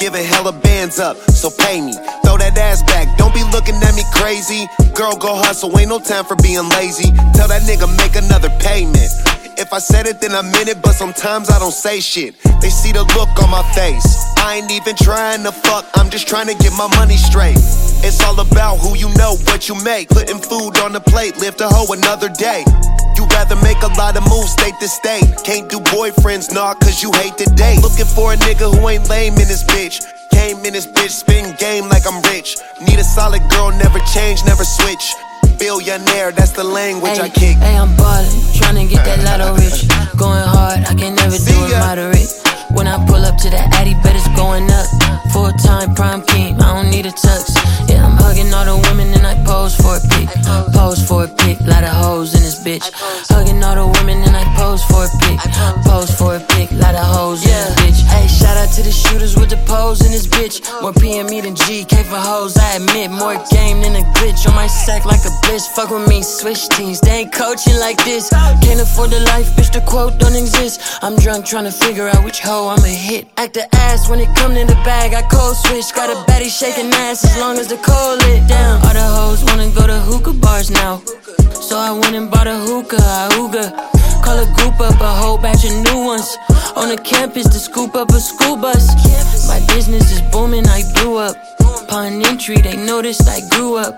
giving hella bands up, so pay me. Throw that ass back, don't be looking at me crazy. Girl, go hustle, ain't no time for being lazy. Tell that nigga make another payment. If I said it, then I meant it, but sometimes I don't say shit. They see the look on my face. I ain't even trying to fuck, I'm just trying to get my money straight. It's all about who you know, what you make. Putting food on the plate, live to hoe another day. You rather make a lot of moves state to state. Can't do boyfriends, nah, cause you hate the date. Looking for a nigga who ain't lame in this bitch. Came in this bitch, spin game like I'm rich. Need a solid girl, never change, never switch. Billionaire, that's the language I kick. Hey, I'm ballin', tryna get that lotto rich. Going hard, I can never do it moderate. When I pull up to that Addy, bet it's going up. Full-time prime king, I don't need a tux. Yeah, I'm hugging all the women and I pose for a pic. Pose for a pic, lot of hoes in this bitch. Hugging all the women and I pose for a pic. Pose for a pic, lot of hoes in this bitch. Hey, shout out to the shooters with the pose in this bitch. More PME than GK for hoes, I admit. More game than a glitch on my sack like a bliss. Fuck with me, switch teams, they ain't coaching like this. Can't afford the life, bitch, the quote don't exist. I'm drunk trying to figure out which hoe I'ma hit. Act the ass when it come to the bag, I code switch. Got a baddie shaking ass as long as the cold lit down. All the hoes wanna go to hookah bars now, so I went and bought a hookah. Call a group up, a whole batch of new ones. On the campus to scoop up a school bus. My business is booming, I blew up. Upon entry, they noticed I grew up.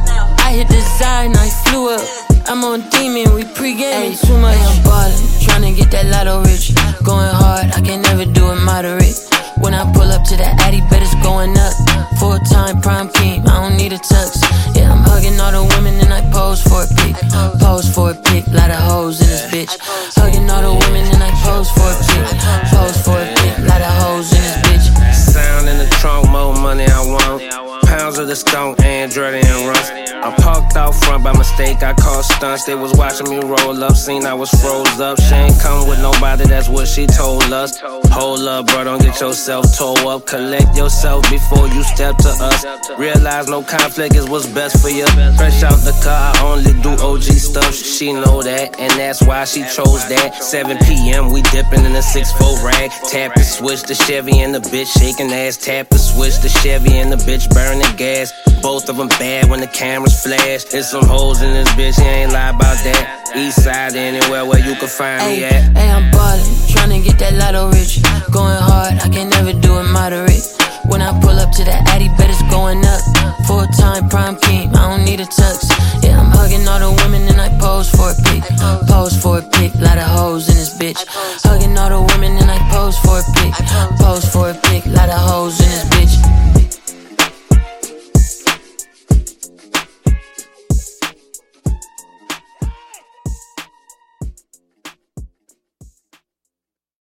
I hit the side and I flew up. I'm on demon, we pre-gaming too much. I'm ballin', tryna get that lotto rich. Going hard, I can never do it moderate. When I pull up to that Addy, bet it's going up. Full-time prime king, I don't need a tux. Yeah, I'm hugging all the women and I pose for a pic. Pose for a pic, lot of hoes in this bitch. Hugging all the women and I pose for a pic. Pose for a pic, lot of hoes in this bitch. Sound in the trunk, more money I want. Pounds of the stone, Android and Russ. I parked out front by mistake, I called stunts. They was watching me roll up, seen I was froze up. She ain't come with nobody, that's what she told us. Hold up, bro, don't get yourself tore up. Collect yourself before you step to us. Realize no conflict is what's best for you. Fresh out the car, I only do OG stuff. She know that, and that's why she chose that. 7 p.m., we dipping in a 6'4" rag. Tap the switch, the Chevy and the bitch shaking ass. Tap the switch, the Chevy and the bitch burning gas. Both of them bad when the cameras flash. There's some hoes in this bitch, he ain't lie about that. East side, anywhere where you can find me at. Hey, I'm ballin', tryna get that lotto rich. Going hard, I can never do it moderate. When I pull up to that Addy, bet it's going up. Full-time prime king, I don't need a tux. Yeah, I'm hugging all the women and I pose for a pic. Pose for a pic, lot of hoes in this bitch. Hugging all the women and I pose for a pic. Pose for a pic, lot of hoes in this bitch.